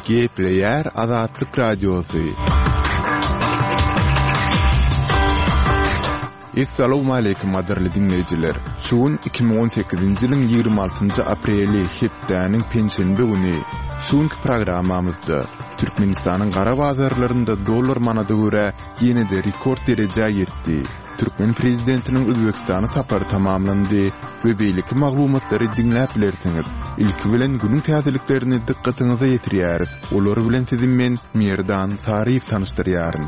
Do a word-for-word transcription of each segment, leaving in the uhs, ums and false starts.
Gepleyer Azatlyk Radiosu. Assalamu alaykum adirli dinleyijiler. Şuun iki bin on sekizinji ýylyň ýygrimi altynjy apreli hepdäniň penşenbe güni. Şuňky programmamyzda Türkmenistanyň gara bazarlarynda dollar manada görä ýene-de rekord derejä ýetdi. Türkmen prezidentiniň Özbekistana sapary tamamlandy we beýleki maglumatlary dinläp bilersiňiz. Ilki bilen günüň täzeliklerini dikkatiňize ýetirýäris. Olar bilen sizin men Merdan Taryp tanışdyrýaryn.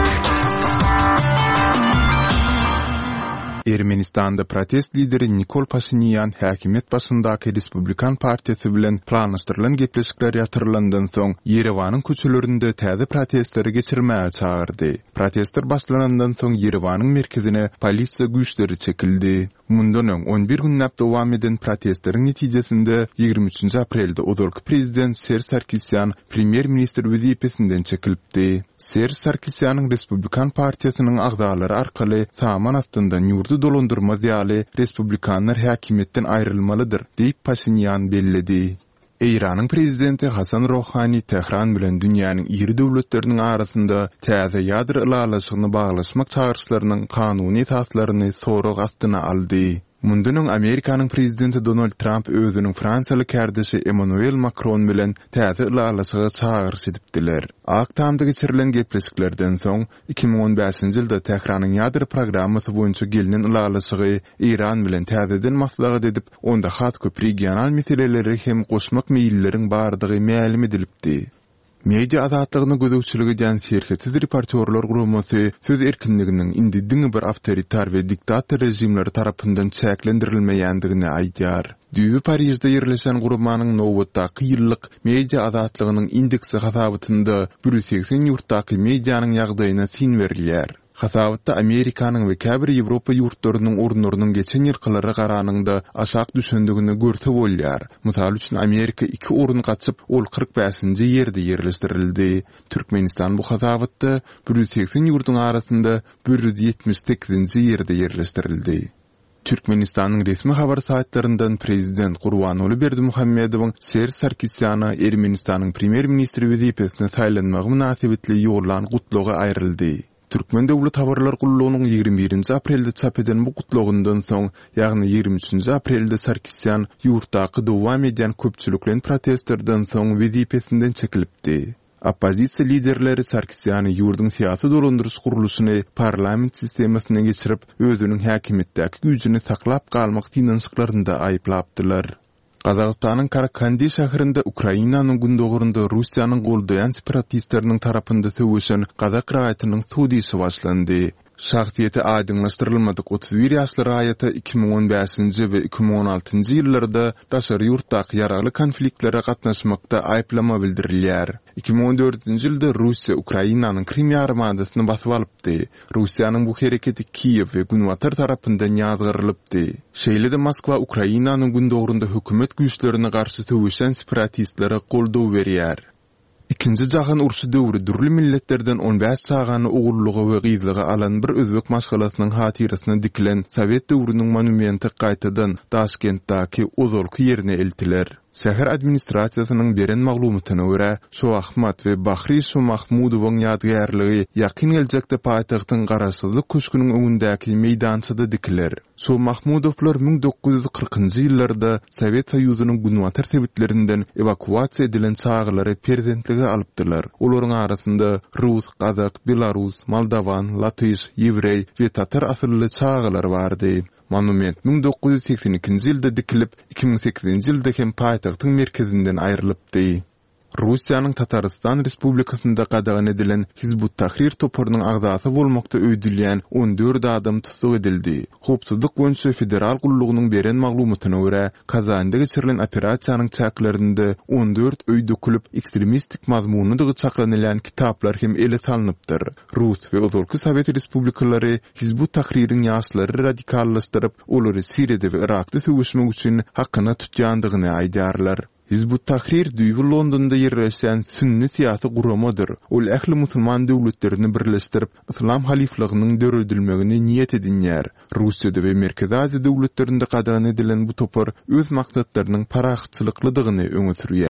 Ermenistanda protest lideri Nikol Pashinyan häkimet başyndaky Respublikan partiyasi bilen planlaşdyrylan gepleşikler ýatyrylandan soň Yerewanyň köçelerinde täze protestleri geçirmäge çağırdy. Protestler başlanandan soň Yerewanyň merkezine polisiýa güýçleri çekildi. Mundan on bir gün dowam eden protestleriň netijesinde ýygrimi üçinji aprelde Ozolky prezident Ser Sarkisyan premier minister wezipesinden çekilipdi. Ser Sarkisyan'ın Respublikan partiýasynyň agzalary arkaly saman astyndan ýurdu dolandyrma ýaly Respublikanlar häkimetden aýrylmalydyr diýip Pashinyan belledi. Eýranyň prezidenti Hasan Rouhani Tehran bilen dünýäniň iri döwletleriniň arasynda täze ýadyr ýalaşygyny baglaşmak çağırşlarynyň kanuny taslaryny sorag astyna aldy. Mundan öň Amerikanyň prezidenti Donald Trump özüniň Fransaly kärdeşi Emmanuel Macron bilen täze ýalaşyga çağırş edipdiler. Aktamda geçirilen gepleşiklerden soň iki bin on beşinji ýylda Tehranyň ýadyr programmasy boýunça gelinen ýalaşygy Iran bilen täzeden maslahat edip onda hat-köp regional meseleleri hem goşmak meýilleriň bardygy ma'lum edilipdi. Media azatlygyny gözegçiligi jan şerhetiz reportyorlar guramasy söz erkinliginiň indi diňe bir awtoritar we diktator rejimler tarapyndan çäklendirilmeýändigini aýdýar. Düýbi Parisde ýerleşen gurumanyň nowatdaky ýyllyk media azatlygynyň indeksi hasabatynda bir yüz seksen ýurtdaky medianyň ýagdaýyna sin berilýär. Hasabatda Amerikanyň we käbir Ýewropa ýurtlarynyň orunlarynyň geçen ýylkylary garanyňda aşak düşendigini görse bolýar. Mysal üçin Amerika iki orun gaçyp ol kırk beşinji ýerde ýerleşdirildi. Türkmenistan bu hasabatda bir yüz seksen ýurduň arasynda bir yüz ýetmiş sekizinji ýerde ýerleşdirildi. Türkmenistanyň resmi habar saýtlaryndan prezident Gurbanuly Berdimuhammedowyň Ser Sarkisyana Ermenistanyň premier ministri wezipesine saýlanmagy münasibetli ýolan gutlagy aýryldy. Türkmen döwlet habarlar gullugynyň ýygrimi birinji aprelde çap eden bu gutlugyndan soň, ýagny ýygrimi üçinji aprelde Sarkisyan ýurtdaky dowam eden köpçüliklen protestlerden soň wezipesinden çekilipdi. Opozisiýa liderleri Sarkisyany ýurdun syýasy dolandyrys guruluşyny parlament sistemasyna geçirip özüniň häkimetdäki güýjüni saklap galmak dinançyklarynda aýyplapdylar. Kazakstanyň Karakandi şäherinde Ukrainanyň gündogurunda Russiýanyň goldaýan separatistleriniň tarapynda söwüşen Kazak raýatynyň sudyşy başlandy. Şahsiýeti aýdyňlaşdyrylmadyk otuz bir ýaşly raýata iki bin on beşinji we iki bin on altynjy ýyllarda daşary ýurtdaky ýaraly konfliktlere gatnaşmakda aýplama bildirilýär. iki bin on dördünji ýylda Russiýa Ukrainanyň Krim ýarymadasyny basyp alypdy. Russiýanyň bu hereketi Kiýew we Günwatar tarapyndan ýazgyrylypdy. Şeýle-de Moskwa Ukrainanyň gündogurunda hökümet güýçlerine garşy söwüşen separatistlere goldaw berýär. İkinci jahan urşy döwri dürli milletlerden on beş sagany ugurlugy we gyzlygy alan bir özbek maşgalasynyň hatyrasyna dikilen Sowet döwrüniň monumenti gaýtadan Taşkentdäki Ozolky ýerine eltiler. Şäher administrasiýasynyň beren maglumatyna görä, Şo Ahmat we Bahri Şo Mahmudowyň ýadgärligi ýakyn geljekde paýtagtyň garaşsyzlyk köşküniň öňündäki meýdançyda dikiler. Şo Mahmudowlar bin dokuz yüz kırkynjy ýyllarda Sowet Soýuzynyň Günwatar sebetlerinden evakuasiýa edilen çağlary prezidentligi alypdylar. Olaryň arasynda Rus, Kazak, Belarus, Moldawan, Latyş, Ýewrey we tatar asylly çağlar bardy. Monument bin dokuz yüz seksen ikinji ýylda dikilip iki bin sekizinji ýylda hem paýtagtyň merkezinden aýrylypdy. Russiýanyň Tataristan Respublikasynda gadagan edilen Hizbut Tahrir topurynyň agzasy bolmakda öýdülýän on dört adam tutuk edildi. Howpsuzlyk boýunça federal gullugynyň beren maglumatyna görä, Kazanda geçirilen operasiýanyň çäklerinde on dört öý dökülip ekstremistik mazmunly çaklanylan kitaplar hem ele salnypdyr. Rus we Ozolky Sowet Respublikalary Hizbut Tahririň ýaşlary radikallaşdyryp, olary Siriýede we Irakda söwüşmek üçin hakyna tutýandygyny aýdarlar. Hizbut Tahrir düýbi Londonda ýerleşen sünni syýasy guramadyr. Ol ähli musulman döwletlerini birleşdirip islam haliflygynyň döredilmegini niýet edinýär. Russiýada we Merkezi Aziýa döwletlerinde gadagan edilen bu topar öz maksatlarynyň paraxçylyklydygyny öňe sürýär.